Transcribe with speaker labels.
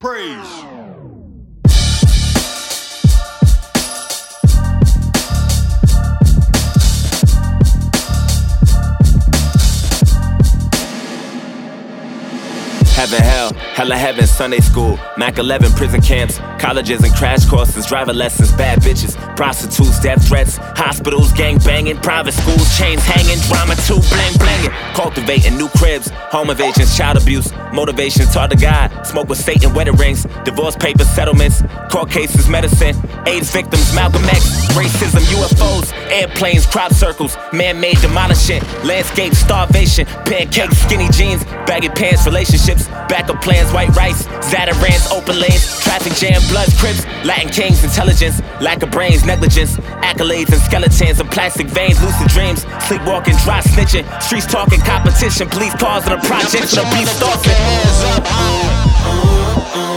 Speaker 1: Praise.
Speaker 2: Heaven, hell, hella heaven, Sunday school, Mac 11, prison camps, colleges and crash courses, driver lessons, bad bitches, prostitutes, death threats, hospitals, gang banging, private schools, chains hanging, drama too, bling blinging, cultivating new cribs, home invasions, child abuse, motivation taught to God, smoke with Satan, wedding rings, divorce papers, settlements, court cases, medicine, AIDS victims, Malcolm X, racism, UFOs, airplanes, crop circles, man-made demolishing, landscape, starvation, pancakes, skinny jeans, baggy pants, relationships, backup plans, white rice, Zatarans, open lanes, traffic jam, bloods, crips, Latin kings, intelligence, lack of brains, negligence, accolades and skeletons of plastic veins, lucid dreams, sleepwalking, dry snitching, streets talking, competition, police cars and the projects, the beast stalking.